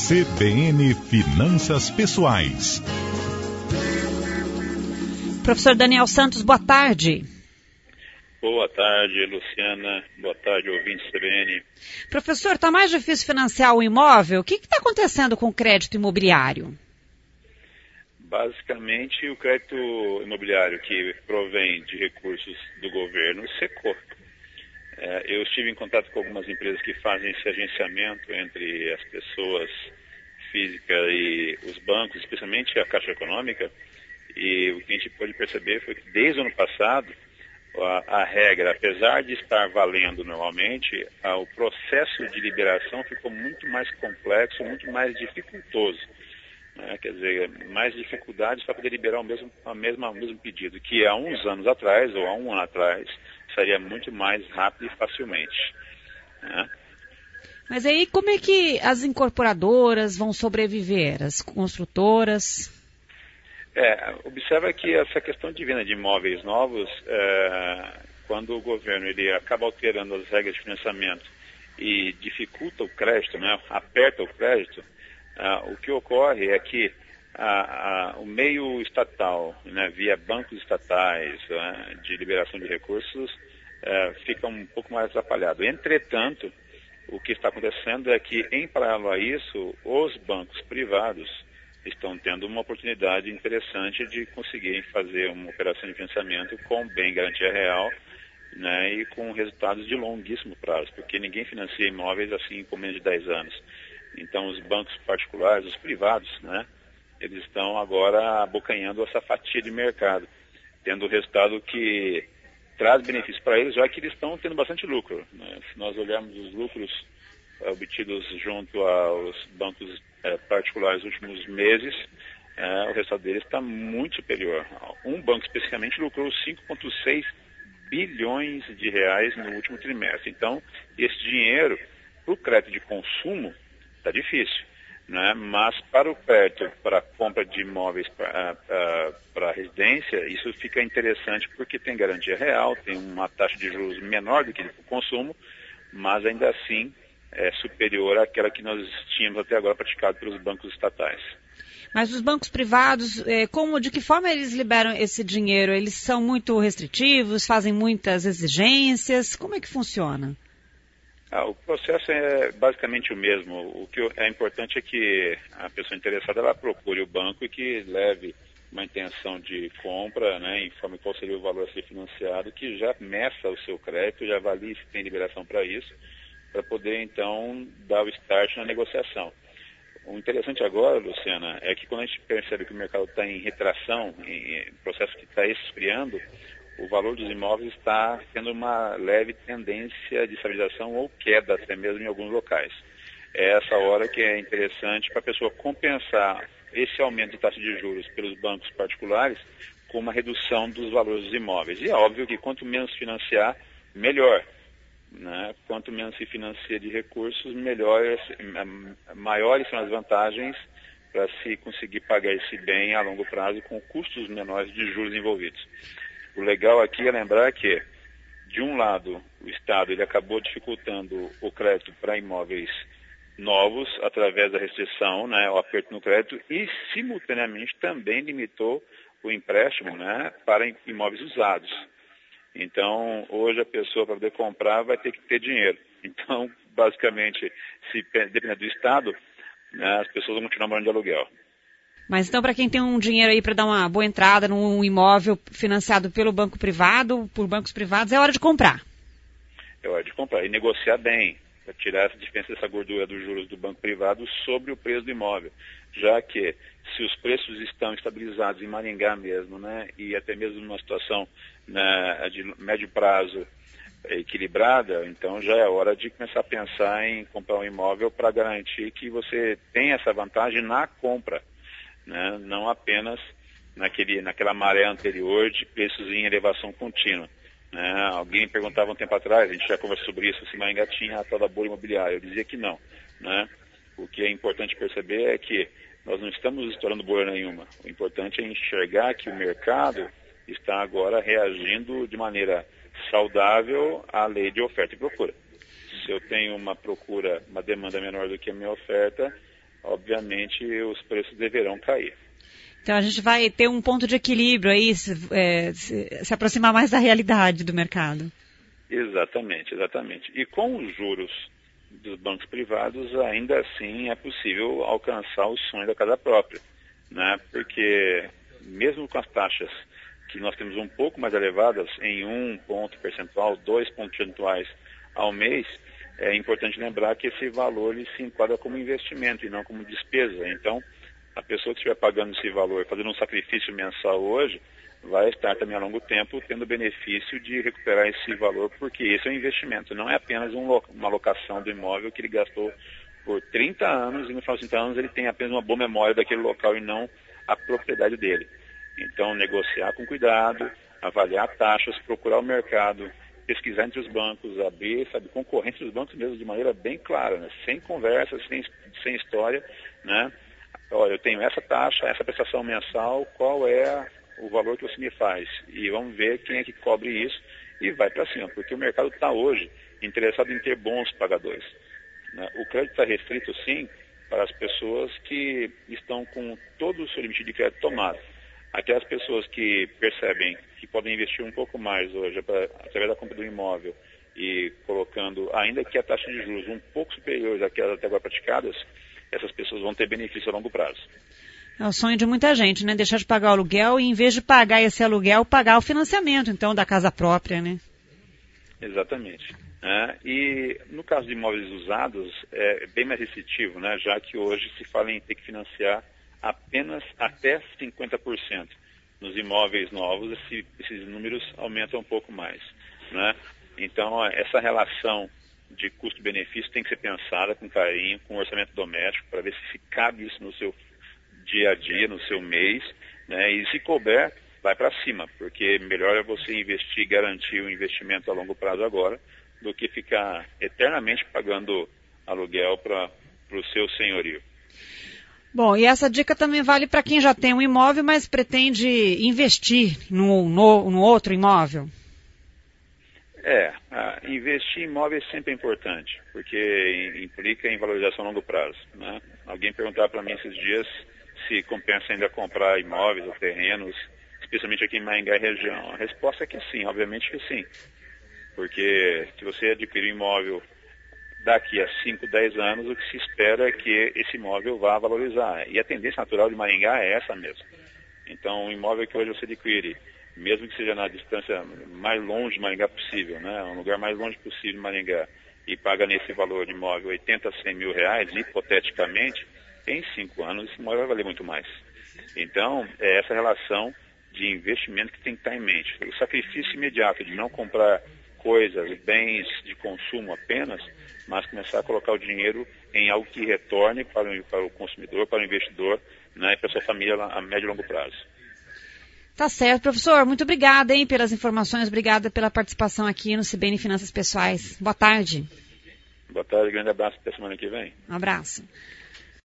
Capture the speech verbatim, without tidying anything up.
C B N Finanças Pessoais. Professor Daniel Santos, boa tarde. Boa tarde, Luciana. Boa tarde, ouvintes C B N. Professor, está mais difícil financiar o imóvel? O que está acontecendo com o crédito imobiliário? Basicamente, o crédito imobiliário que provém de recursos do governo secou. É, eu estive em contato com algumas empresas que fazem esse agenciamento entre as pessoas físicas e os bancos, especialmente a Caixa Econômica, e o que a gente pôde perceber foi que desde o ano passado, a, a regra, apesar de estar valendo normalmente, a, o processo de liberação ficou muito mais complexo, muito mais dificultoso. Né? Quer dizer, mais dificuldades para poder liberar o mesmo, a mesma, o mesmo pedido, que há uns anos atrás, ou há um ano atrás, seria muito mais rápido e facilmente. Né? Mas aí como é que as incorporadoras vão sobreviver, as construtoras? É, observa que essa questão de venda de imóveis novos, é, quando o governo ele acaba alterando as regras de financiamento e dificulta o crédito, né, aperta o crédito, Uh, o que ocorre é que uh, uh, o meio estatal, né, via bancos estatais uh, de liberação de recursos, uh, fica um pouco mais atrapalhado. Entretanto, o que está acontecendo é que, em paralelo a isso, os bancos privados estão tendo uma oportunidade interessante de conseguirem fazer uma operação de financiamento com bem garantia real, né, e com resultados de longuíssimo prazo, porque ninguém financia imóveis assim com menos de dez anos. Então, os bancos particulares, os privados, né, eles estão agora abocanhando essa fatia de mercado, tendo o resultado que traz benefícios para eles, já que eles estão tendo bastante lucro. Né? Se nós olharmos os lucros é, obtidos junto aos bancos é, particulares nos últimos meses, é, o resultado deles está muito superior. Um banco especificamente lucrou cinco vírgula seis bilhões de reais no último trimestre. Então, esse dinheiro, para o crédito de consumo, está difícil, né? Mas para o crédito, para a compra de imóveis para residência, isso fica interessante porque tem garantia real, tem uma taxa de juros menor do que o consumo, mas ainda assim é superior àquela que nós tínhamos até agora praticado pelos bancos estatais. Mas os bancos privados, como, de que forma eles liberam esse dinheiro? Eles são muito restritivos, fazem muitas exigências? Como é que funciona? Ah, o processo é basicamente o mesmo. O que é importante é que a pessoa interessada ela procure o banco e que leve uma intenção de compra, né, informe qual seria o valor a ser financiado, que já meça o seu crédito, já avalie se tem liberação para isso, para poder então dar o start na negociação. O interessante agora, Luciana, é que quando a gente percebe que o mercado está em retração, em processo que está esfriando, o valor dos imóveis está tendo uma leve tendência de estabilização ou queda até mesmo em alguns locais. É essa hora que é interessante para a pessoa compensar esse aumento de taxa de juros pelos bancos particulares com uma redução dos valores dos imóveis. E é óbvio que quanto menos financiar, melhor. Né? Quanto menos se financia de recursos, melhores, maiores são as vantagens para se conseguir pagar esse bem a longo prazo com custos menores de juros envolvidos. O legal aqui é lembrar que, de um lado, o Estado ele acabou dificultando o crédito para imóveis novos através da restrição, né, o aperto no crédito, e, simultaneamente, também limitou o empréstimo, né, para imóveis usados. Então, hoje a pessoa, para poder comprar, vai ter que ter dinheiro. Então, basicamente, se depender do Estado, né, as pessoas vão continuar morando de aluguel. Mas então, para quem tem um dinheiro aí para dar uma boa entrada num imóvel financiado pelo banco privado, por bancos privados, é hora de comprar. É hora de comprar e negociar bem, para tirar essa diferença dessa gordura dos juros do banco privado sobre o preço do imóvel. Já que, se os preços estão estabilizados em Maringá mesmo, né, e até mesmo numa situação, né, de médio prazo equilibrada, então já é hora de começar a pensar em comprar um imóvel para garantir que você tenha essa vantagem na compra. Né, não apenas naquele, naquela maré anterior de preços em elevação contínua. Né. Alguém perguntava um tempo atrás, a gente já conversou sobre isso, se Maringá tinha a tal da bolha imobiliária. Eu dizia que não. Né. O que é importante perceber é que nós não estamos estourando bolha nenhuma. O importante é enxergar que o mercado está agora reagindo de maneira saudável à lei de oferta e procura. Se eu tenho uma procura, uma demanda menor do que a minha oferta, obviamente os preços deverão cair. Então a gente vai ter um ponto de equilíbrio aí, se, é, se, se aproximar mais da realidade do mercado. Exatamente, exatamente. E com os juros dos bancos privados, ainda assim é possível alcançar o sonho da casa própria, né? Porque mesmo com as taxas que nós temos um pouco mais elevadas, em um ponto percentual, dois pontos percentuais ao mês, é importante lembrar que esse valor ele se enquadra como investimento e não como despesa. Então, a pessoa que estiver pagando esse valor, fazendo um sacrifício mensal hoje, vai estar também a longo tempo tendo o benefício de recuperar esse valor, porque esse é um investimento, não é apenas um, uma locação do imóvel que ele gastou por trinta anos e no final de trinta anos ele tem apenas uma boa memória daquele local e não a propriedade dele. Então, negociar com cuidado, avaliar taxas, procurar o mercado, pesquisar entre os bancos, abrir, sabe, concorrência dos bancos mesmo de maneira bem clara, né? Sem conversa, sem, sem história, né? Olha, eu tenho essa taxa, essa prestação mensal, qual é o valor que você me faz? E vamos ver quem é que cobre isso e vai para cima, porque o mercado está hoje interessado em ter bons pagadores, né? O crédito está restrito, sim, para as pessoas que estão com todo o seu limite de crédito tomado. Aquelas pessoas que percebem que podem investir um pouco mais hoje pra, através da compra do imóvel e colocando, ainda que a taxa de juros um pouco superior àquelas até agora praticadas, essas pessoas vão ter benefício a longo prazo. É o sonho de muita gente, né? Deixar de pagar o aluguel e, em vez de pagar esse aluguel, pagar o financiamento, então, da casa própria, né? Exatamente. É, e no caso de imóveis usados, é bem mais restritivo, né? Já que hoje se fala em ter que financiar apenas até cinquenta por cento. Nos imóveis novos, esse, esses números aumentam um pouco mais, né? Então, essa relação de custo-benefício tem que ser pensada com carinho, com orçamento doméstico, para ver se cabe isso no seu dia a dia, no seu mês, né? E se couber, vai para cima, porque melhor é você investir e garantir o investimento a longo prazo agora, do que ficar eternamente pagando aluguel para o seu senhorio. Bom, e essa dica também vale para quem já tem um imóvel, mas pretende investir no, no, no outro imóvel? É, investir em imóveis sempre é importante, porque implica em valorização a longo prazo, né? Alguém perguntar para mim esses dias se compensa ainda comprar imóveis ou terrenos, especialmente aqui em Maringá e região. A resposta é que sim, obviamente que sim. Porque se você adquirir um imóvel daqui a cinco, dez anos, o que se espera é que esse imóvel vá valorizar. E a tendência natural de Maringá é essa mesmo. Então, o imóvel que hoje você adquire, mesmo que seja na distância mais longe de Maringá possível, né, um lugar mais longe possível de Maringá, e paga nesse valor de imóvel oitenta, cem mil reais, hipoteticamente, em cinco anos esse imóvel vai valer muito mais. Então, é essa relação de investimento que tem que estar em mente. O sacrifício imediato de não comprar coisas, bens de consumo apenas, mas começar a colocar o dinheiro em algo que retorne para o, para o consumidor, para o investidor, né, e para a sua família a médio e longo prazo. Tá certo, professor. Muito obrigada, hein, pelas informações. Obrigada pela participação aqui no C B N Finanças Pessoais. Boa tarde. Boa tarde, grande abraço. Até semana que vem. Um abraço.